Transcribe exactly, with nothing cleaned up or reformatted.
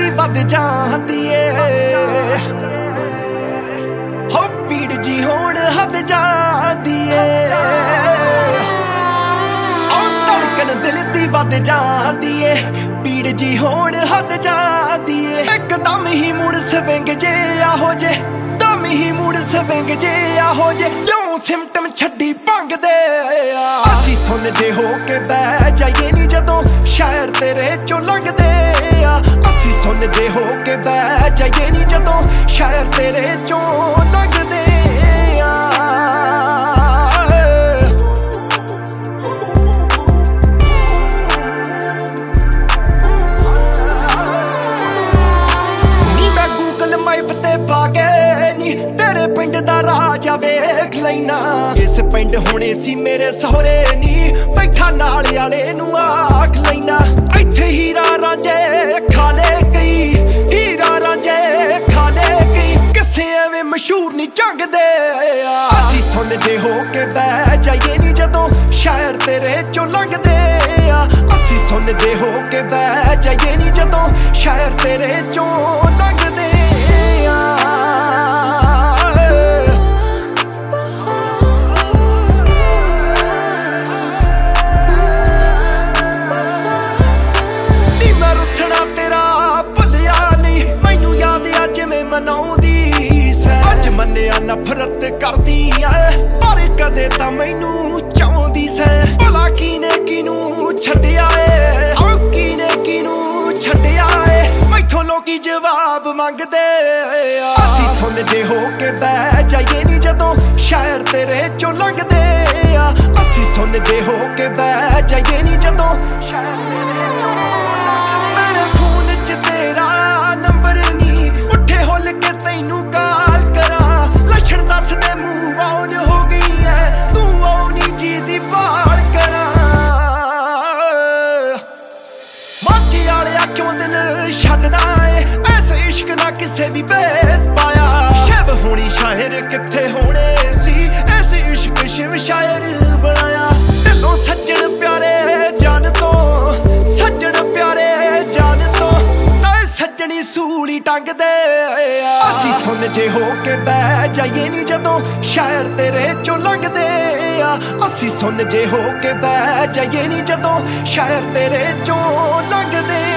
ਵੱਧ ਜਾਂਦੀ ਏ ਹੋ ਪੀੜ ਜੀ ਹੁਣ ਹੱਦ ਜਾਂਦੀ ਏ ਉਹ ਧੜਕਣ ਦਿਲ ਦੀ ਵੱਧ ਜਾਂਦੀ ਏ ਪੀੜ ਜੀ ਹੁਣ ਹੱਦ ਜਾਂਦੀ ਏ ਇੱਕਦਮ ਹੀ ਮੁੜ ਸਵਿੰਗ ਜੇ ਆਹੋ ਜੇ ਦਮ ਹੀ ਮੁੜ ਸਵਿੰਗ ਜੇ ਆਹੋ ਜੇ ਕਿਉਂ ਸਿੰਪਟਮ ਛੱਡੀ ਭੰਗਦੇ ਆ ਅਸੀਂ ਸੁਣ ਜੇ ਹੋ ਕੇ ਬਹਿ ਜਾਈਏ ਨੀ ਜਦੋਂ ਸ਼ਾਇਰ ਤੇਰੇ ਚੋਂ ਲੰਘਦੇ ਆ ਅਸੀਂ ਸੁਣ ਜੇ ਹੋ ਕੇ ਬਹਿ ਜਾਈਏ ਨੀ ਜਦੋਂ ਸ਼ਾਇਰ ਤੇਰੇ ਚੋਂ ਲੰਘਦੇ ਆ ਨੀ ਮੈਂ ਗੂਗਲ ਮੈਪ ਤੇ ਪਾ ਕੇ ਨੀ ਤੇਰੇ ਪਿੰਡ ਦਾ ਰਾਜਾ ਵੇਖ ਲੈਣਾ ਇਸ ਪਿੰਡ ਹੋਣੇ ਸੀ ਮੇਰੇ ਸਹੁਰੇ ਨੀ ਬੈਠਾ ਨਾਲ ਵਾਲੇ ਨੂੰ ਆਖ ਲੈਣਾ ਇੱਥੇ ਹੀਰਾ ਰਾਂਝੇ ਖਾਲੇ ਗਈ ਹੀਰਾ ਰਾਂਝੇ ਖਾਲੇ ਗਈ ਕਿਸੇ ਐਵੇਂ ਮਸ਼ਹੂਰ ਨਹੀਂ ਝੰਗਦੇ ਆ ਅਸੀਂ ਸੁਣ ਜੇ ਹੋ ਕੇ ਬਹਿ ਜਾਈਏ ਨੀ ਜਦੋਂ ਸ਼ਾਇਰ ਤੇਰੇ ਚੋਂ ਲੰਘਦੇ ਆ ਅਸੀਂ ਸੁਣ ਜੇ ਹੋ ਕੇ ਬਹਿ ਜਾਈਏ ਨੀ ਜਦੋਂ ਸ਼ਾਇਰ ਤੇਰੇ ਚੋਂ ਲੰਘਦੇ ਆ ਮੰਨਿਆ ਨਫ਼ਰਤ ਕਰਦੀ ਐ ਪਰ ਕਦੇ ਤਾਂ ਮੈਨੂੰ ਚਾਹੁੰਦੀ ਸੈ ਭਲਾ ਕੀਨੇ ਕਿਨੂੰ ਛੱਡਿਆ ਏ ਆਹ ਕੀਨੇ ਕਿਨੂੰ ਛੱਡਿਆ ਏ ਮੈਥੋਂ ਲੋਕੀ ਜਵਾਬ ਮੰਗਦੇ ਆ ਅਸੀਂ ਸੁਣ ਜੇ ਹੋ ਕੇ ਬਹਿ ਜਾਈਏ ਨੀ ਜਦੋਂ ਸ਼ਾਇਰ ਤੇਰੇ ਚੋਂ ਲੰਘਦੇ ਆ ਅਸੀਂ ਸੁਣ ਜੇ ਹੋ ਕੇ ਬਹਿ ਜਾਈਏ ਨੀ ਜਦੋਂ ਸ਼ਾਇਰ ਤੇਰੇ ਚੋਂ ਮੇਰੇ ਖੂਨ ਚ ਤੇਰਾ ਨੰਬਰ ਨੀ ਉੱਠੇ ਹੁੱਲ ਕੇ ਤੈਨੂੰ ਕਾਲ ਕਰਾਂ ਲੱਛਣ ਦੱਸਦੇ ਮੂੰਹ ਆਉਣ ਹੋ ਗਈ ਐ ਤੂੰ ਆਉਣੀ ਜੀ ਦੀ ਭਾਲ ਕਰਾਂ ਮਾਝੇ ਵਾਲਿਆ ਕਿਉਂ ਦਿਲ ਛੱਡਦਾ ਏ ਐਸੇ ਇਸ਼ਕ ਨਾ ਕਿਸੇ ਵੀ ਭੇਦ ਪਾਇਆ ਸ਼ਿਵ ਹੋਣੀ ਸ਼ਾਇਰ ਕਿੱਥੇ ਹੋਣੇ ਸੀ ਐਸੇ ਇਸ਼ਕ ਸ਼ਿਵ ਸ਼ਾਇਰ ਬਣਾਇਆ ਢਿੱਲੋਂ ਸੱਜਣ ਪਿਆਰੇ ਜਾਨ ਤੋਂ ਸੱਜਣ ਪਿਆਰੇ ਜਾਨ ਤੋਂ ਤਾਂ ਸੱਜਣੀ ਸੂਲੀ ਟੰਗਦੇ ਆ ਅਸੀਂ ਸੁਣ ਜੇ ਹੋ ਕੇ ਬਹਿ ਜਾਈਏ ਨੀ ਜਦੋਂ ਸ਼ਾਇਰ ਤੇਰੇ ਚੋਂ ਲੰਘਦੇ ਆ ਅਸੀਂ ਸੁਣ ਜੇ ਹੋ ਕੇ ਬਹਿ ਜਾਈਏ ਨੀ ਜਦੋਂ ਸ਼ਾਇਰ ਤੇਰੇ ਚੋਂ ਲੰਘਦੇ